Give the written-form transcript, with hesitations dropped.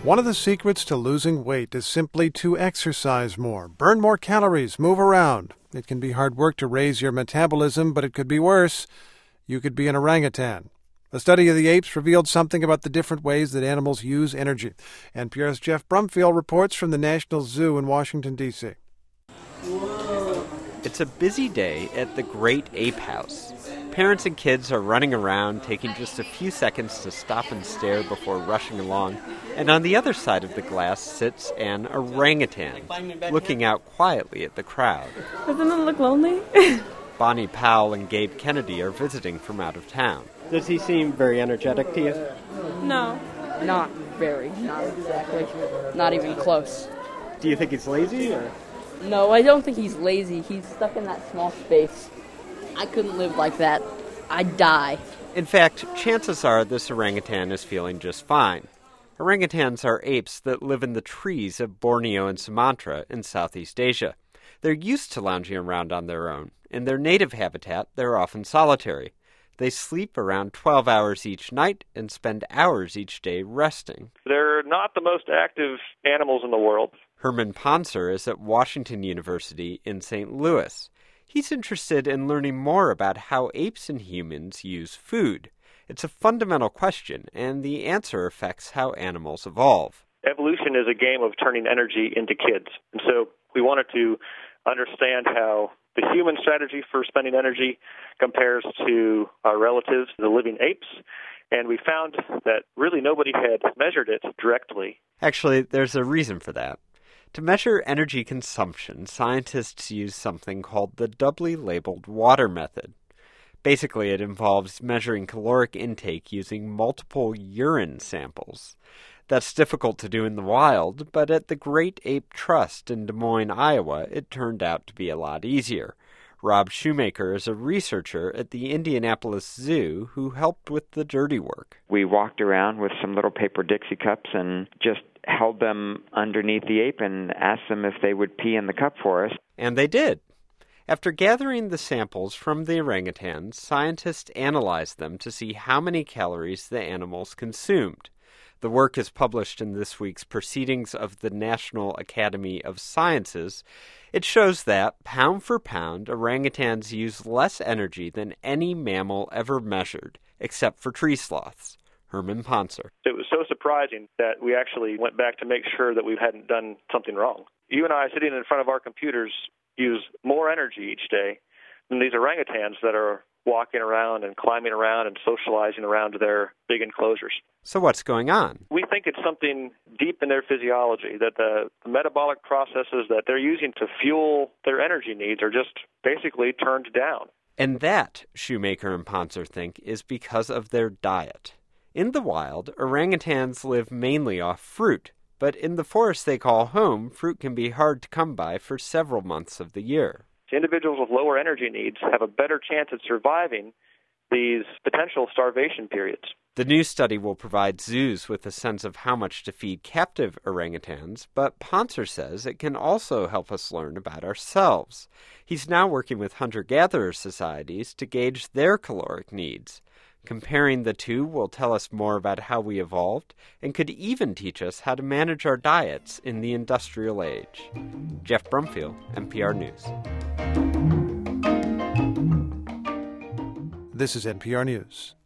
One of the secrets to losing weight is simply to exercise more, burn more calories, move around. It can be hard work to raise your metabolism, but it could be worse. You could be an orangutan. A study of the apes revealed something about the different ways that animals use energy. NPR's Jeff Brumfield reports from the National Zoo in Washington, D.C. It's a busy day at the Great Ape House. Parents and kids are running around, taking just a few seconds to stop and stare before rushing along. And on the other side of the glass sits an orangutan, looking out quietly at the crowd. Doesn't it look lonely? Bonnie Powell and Gabe Kennedy are visiting from out of town. Does he seem very energetic to you? No. Not very. Not exactly. Not even close. Do you think he's lazy? Or? No, I don't think he's lazy. He's stuck in that small space. I couldn't live like that. I'd die. In fact, chances are this orangutan is feeling just fine. Orangutans are apes that live in the trees of Borneo and Sumatra in Southeast Asia. They're used to lounging around on their own. In their native habitat, they're often solitary. They sleep around 12 hours each night and spend hours each day resting. They're not the most active animals in the world. Herman Ponzer is at Washington University in St. Louis. He's interested in learning more about how apes and humans use food. It's a fundamental question, and the answer affects how animals evolve. Evolution is a game of turning energy into kids. And so we wanted to understand how the human strategy for spending energy compares to our relatives, the living apes. And we found that really nobody had measured it directly. Actually, there's a reason for that. To measure energy consumption, scientists use something called the doubly labeled water method. Basically, it involves measuring caloric intake using multiple urine samples. That's difficult to do in the wild, but at the Great Ape Trust in Des Moines, Iowa, it turned out to be a lot easier. Rob Shoemaker is a researcher at the Indianapolis Zoo who helped with the dirty work. We walked around with some little paper Dixie cups and just held them underneath the ape and asked them if they would pee in the cup for us. And they did. After gathering the samples from the orangutans, scientists analyzed them to see how many calories the animals consumed. The work is published in this week's Proceedings of the National Academy of Sciences. It shows that, pound for pound, orangutans use less energy than any mammal ever measured, except for tree sloths. Herman Ponzer. It was so surprising that we actually went back to make sure that we hadn't done something wrong. You and I, sitting in front of our computers, use more energy each day than these orangutans that are walking around and climbing around and socializing around their big enclosures. So what's going on? We think it's something deep in their physiology, that the metabolic processes that they're using to fuel their energy needs are just basically turned down. And that, Shoemaker and Ponzer think, is because of their diet. In the wild, orangutans live mainly off fruit, but in the forest they call home, fruit can be hard to come by for several months of the year. Individuals with lower energy needs have a better chance at surviving these potential starvation periods. The new study will provide zoos with a sense of how much to feed captive orangutans, but Ponzer says it can also help us learn about ourselves. He's now working with hunter-gatherer societies to gauge their caloric needs. Comparing the two will tell us more about how we evolved and could even teach us how to manage our diets in the industrial age. Jeff Brumfield, NPR News. This is NPR News.